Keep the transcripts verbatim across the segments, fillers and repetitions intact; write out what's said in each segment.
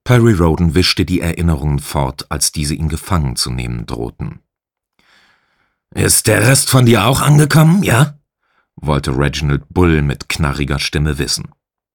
Perry Rhodan wischte die Erinnerungen fort, als diese ihn gefangen zu nehmen drohten. »Ist der Rest von dir auch angekommen, ja?« wollte Reginald Bull mit knarriger Stimme wissen.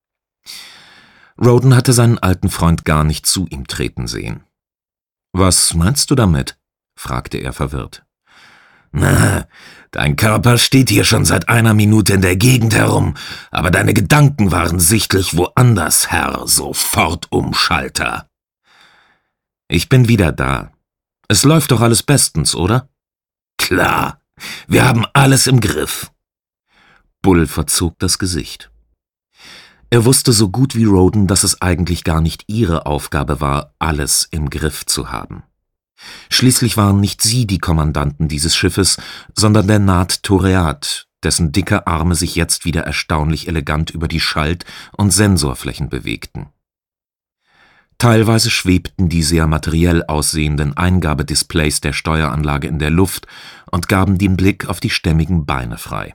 Rhodan hatte seinen alten Freund gar nicht zu ihm treten sehen. »Was meinst du damit?« fragte er verwirrt. »Na, dein Körper steht hier schon seit einer Minute in der Gegend herum, aber deine Gedanken waren sichtlich woanders, Herr, sofort Umschalter.« »Ich bin wieder da. Es läuft doch alles bestens, oder?« »Klar, wir haben alles im Griff.« Bull verzog das Gesicht. Er wusste so gut wie Rhodan, dass es eigentlich gar nicht ihre Aufgabe war, alles im Griff zu haben. Schließlich waren nicht sie die Kommandanten dieses Schiffes, sondern der Naht Toreat, dessen dicke Arme sich jetzt wieder erstaunlich elegant über die Schalt- und Sensorflächen bewegten. Teilweise schwebten die sehr materiell aussehenden Eingabedisplays der Steueranlage in der Luft und gaben den Blick auf die stämmigen Beine frei.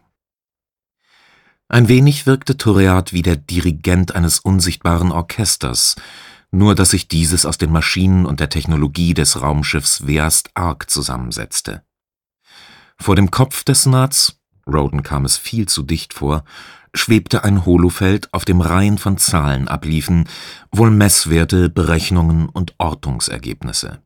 Ein wenig wirkte Toreat wie der Dirigent eines unsichtbaren Orchesters, nur dass sich dieses aus den Maschinen und der Technologie des Raumschiffs Weast Ark zusammensetzte. Vor dem Kopf des Nats, Rhodan kam es viel zu dicht vor, schwebte ein Holofeld, auf dem Reihen von Zahlen abliefen, wohl Messwerte, Berechnungen und Ortungsergebnisse.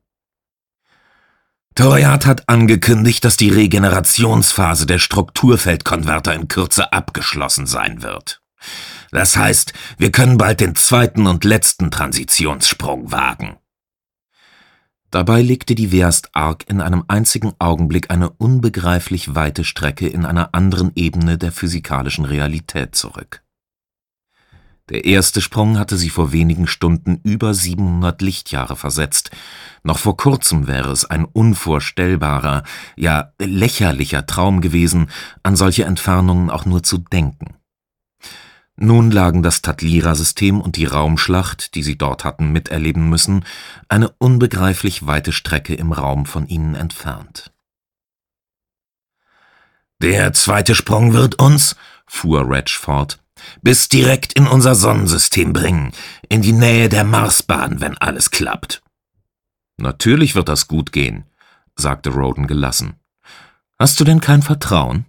»Toreat hat angekündigt, dass die Regenerationsphase der Strukturfeldkonverter in Kürze abgeschlossen sein wird. Das heißt, wir können bald den zweiten und letzten Transitionssprung wagen.« Dabei legte die Weast Ark in einem einzigen Augenblick eine unbegreiflich weite Strecke in einer anderen Ebene der physikalischen Realität zurück. Der erste Sprung hatte sie vor wenigen Stunden über siebenhundert Lichtjahre versetzt. Noch vor kurzem wäre es ein unvorstellbarer, ja lächerlicher Traum gewesen, an solche Entfernungen auch nur zu denken. Nun lagen das Tatlira-System und die Raumschlacht, die sie dort hatten miterleben müssen, eine unbegreiflich weite Strecke im Raum von ihnen entfernt. »Der zweite Sprung wird uns«, fuhr Reg fort, »bis direkt in unser Sonnensystem bringen, in die Nähe der Marsbahn, wenn alles klappt.« »Natürlich wird das gut gehen«, sagte Rhodan gelassen. »Hast du denn kein Vertrauen?«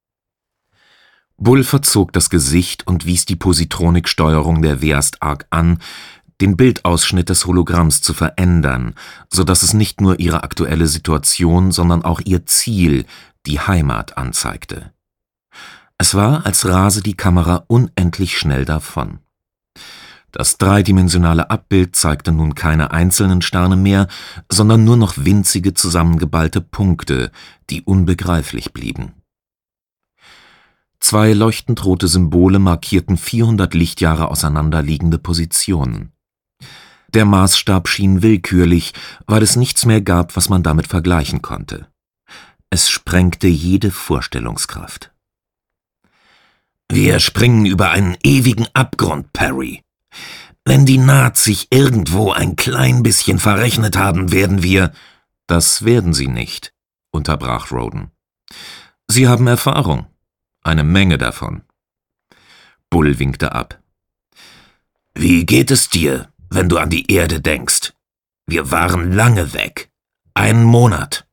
Bull verzog das Gesicht und wies die Positroniksteuerung der Weast Ark an, den Bildausschnitt des Hologramms zu verändern, so dass es nicht nur ihre aktuelle Situation, sondern auch ihr Ziel, die Heimat, anzeigte. Es war, als rase die Kamera unendlich schnell davon. Das dreidimensionale Abbild zeigte nun keine einzelnen Sterne mehr, sondern nur noch winzige zusammengeballte Punkte, die unbegreiflich blieben. Zwei leuchtend rote Symbole markierten vierhundert Lichtjahre auseinanderliegende Positionen. Der Maßstab schien willkürlich, weil es nichts mehr gab, was man damit vergleichen konnte. Es sprengte jede Vorstellungskraft. »Wir springen über einen ewigen Abgrund, Perry. Wenn die Naht sich irgendwo ein klein bisschen verrechnet haben, werden wir...« »Das werden sie nicht«, unterbrach Rhodan. »Sie haben Erfahrung. Eine Menge davon.« Bull winkte ab. »Wie geht es dir, wenn du an die Erde denkst? Wir waren lange weg. Einen Monat.«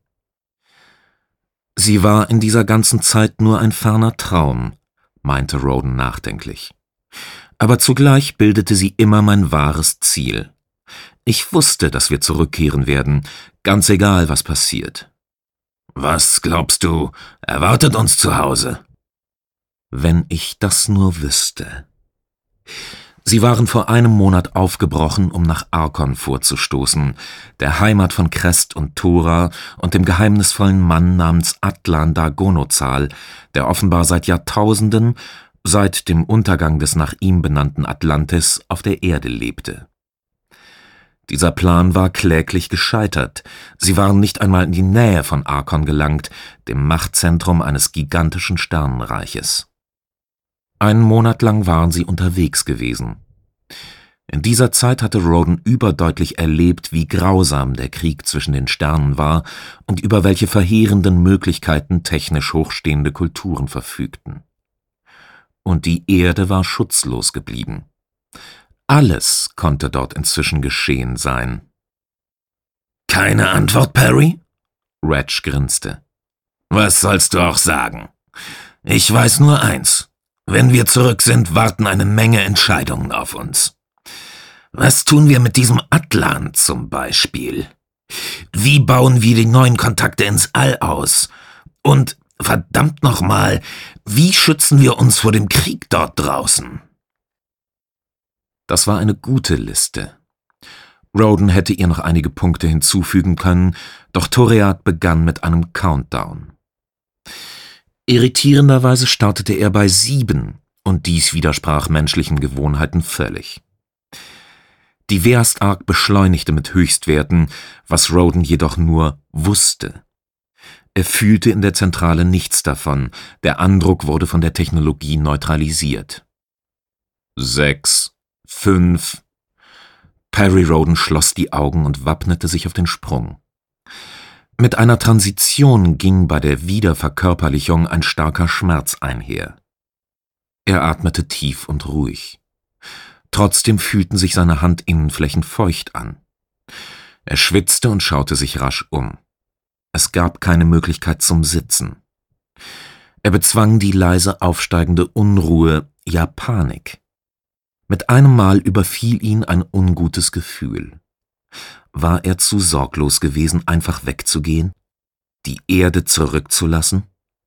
»Sie war in dieser ganzen Zeit nur ein ferner Traum«, meinte Rhodan nachdenklich. »Aber zugleich bildete sie immer mein wahres Ziel. Ich wusste, dass wir zurückkehren werden, ganz egal, was passiert.« »Was, glaubst du, erwartet uns zu Hause?« »Wenn ich das nur wüsste.« Sie waren vor einem Monat aufgebrochen, um nach Arkon vorzustoßen, der Heimat von Krest und Tora und dem geheimnisvollen Mann namens Atlan Dargonozal, der offenbar seit Jahrtausenden, seit dem Untergang des nach ihm benannten Atlantis, auf der Erde lebte. Dieser Plan war kläglich gescheitert. Sie waren nicht einmal in die Nähe von Arkon gelangt, dem Machtzentrum eines gigantischen Sternenreiches. Einen Monat lang waren sie unterwegs gewesen. In dieser Zeit hatte Rhodan überdeutlich erlebt, wie grausam der Krieg zwischen den Sternen war und über welche verheerenden Möglichkeiten technisch hochstehende Kulturen verfügten. Und die Erde war schutzlos geblieben. Alles konnte dort inzwischen geschehen sein. »Keine Antwort, Perry?« Reg grinste. »Was sollst du auch sagen? Ich weiß nur eins. Wenn wir zurück sind, warten eine Menge Entscheidungen auf uns. Was tun wir mit diesem Atlan zum Beispiel? Wie bauen wir die neuen Kontakte ins All aus? Und, verdammt nochmal, wie schützen wir uns vor dem Krieg dort draußen?« Das war eine gute Liste. Roden hätte ihr noch einige Punkte hinzufügen können, doch Toread begann mit einem Countdown. Irritierenderweise startete er bei sieben, und dies widersprach menschlichen Gewohnheiten völlig. Die Veast-Ark beschleunigte mit Höchstwerten, was Roden jedoch nur wusste. Er fühlte in der Zentrale nichts davon, der Andruck wurde von der Technologie neutralisiert. Sechs, fünf. Perry Roden schloss die Augen und wappnete sich auf den Sprung. Mit einer Transition ging bei der Wiederverkörperlichung ein starker Schmerz einher. Er atmete tief und ruhig. Trotzdem fühlten sich seine Handinnenflächen feucht an. Er schwitzte und schaute sich rasch um. Es gab keine Möglichkeit zum Sitzen. Er bezwang die leise aufsteigende Unruhe, ja Panik. Mit einem Mal überfiel ihn ein ungutes Gefühl. War er zu sorglos gewesen, einfach wegzugehen? Die Erde zurückzulassen?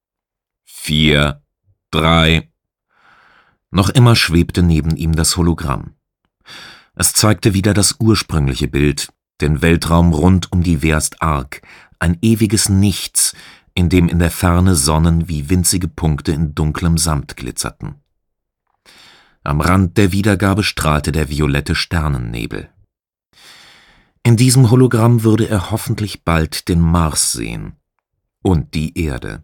Vier, drei. Noch immer schwebte neben ihm das Hologramm. Es zeigte wieder das ursprüngliche Bild, den Weltraum rund um die Veast-Ark, ein ewiges Nichts, in dem in der Ferne Sonnen wie winzige Punkte in dunklem Samt glitzerten. Am Rand der Wiedergabe strahlte der violette Sternennebel. In diesem Hologramm würde er hoffentlich bald den Mars sehen. Und die Erde.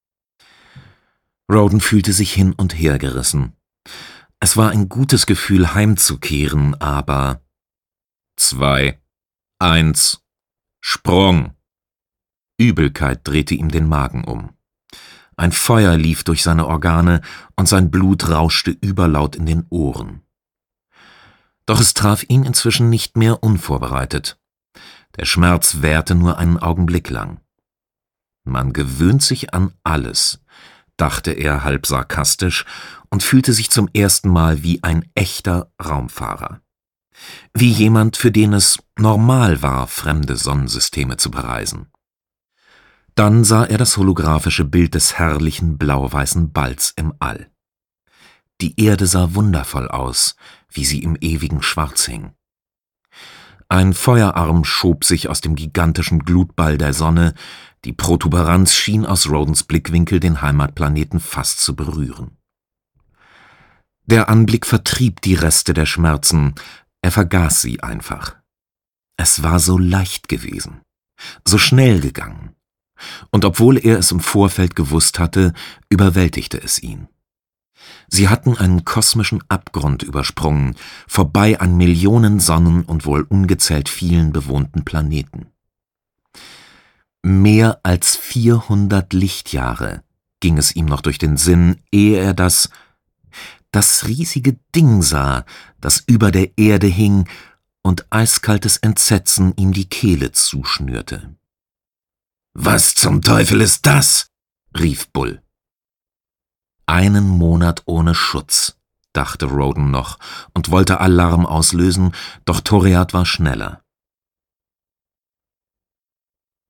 Roden fühlte sich hin und her gerissen. Es war ein gutes Gefühl, heimzukehren, aber... Zwei, eins, Sprung! Übelkeit drehte ihm den Magen um. Ein Feuer lief durch seine Organe und sein Blut rauschte überlaut in den Ohren. Doch es traf ihn inzwischen nicht mehr unvorbereitet. Der Schmerz währte nur einen Augenblick lang. Man gewöhnt sich an alles, dachte er halb sarkastisch und fühlte sich zum ersten Mal wie ein echter Raumfahrer. Wie jemand, für den es normal war, fremde Sonnensysteme zu bereisen. Dann sah er das holographische Bild des herrlichen blau-weißen Balls im All. Die Erde sah wundervoll aus, wie sie im ewigen Schwarz hing. Ein Feuerarm schob sich aus dem gigantischen Glutball der Sonne, die Protuberanz schien aus Rodens Blickwinkel den Heimatplaneten fast zu berühren. Der Anblick vertrieb die Reste der Schmerzen, er vergaß sie einfach. Es war so leicht gewesen, so schnell gegangen. Und obwohl er es im Vorfeld gewusst hatte, überwältigte es ihn. Sie hatten einen kosmischen Abgrund übersprungen, vorbei an Millionen Sonnen und wohl ungezählt vielen bewohnten Planeten. Mehr als vierhundert Lichtjahre ging es ihm noch durch den Sinn, ehe er das, das riesige Ding sah, das über der Erde hing und eiskaltes Entsetzen ihm die Kehle zuschnürte. »Was zum Teufel ist das?« rief Bull. Einen Monat ohne Schutz, dachte Roden noch und wollte Alarm auslösen, doch Toread war schneller.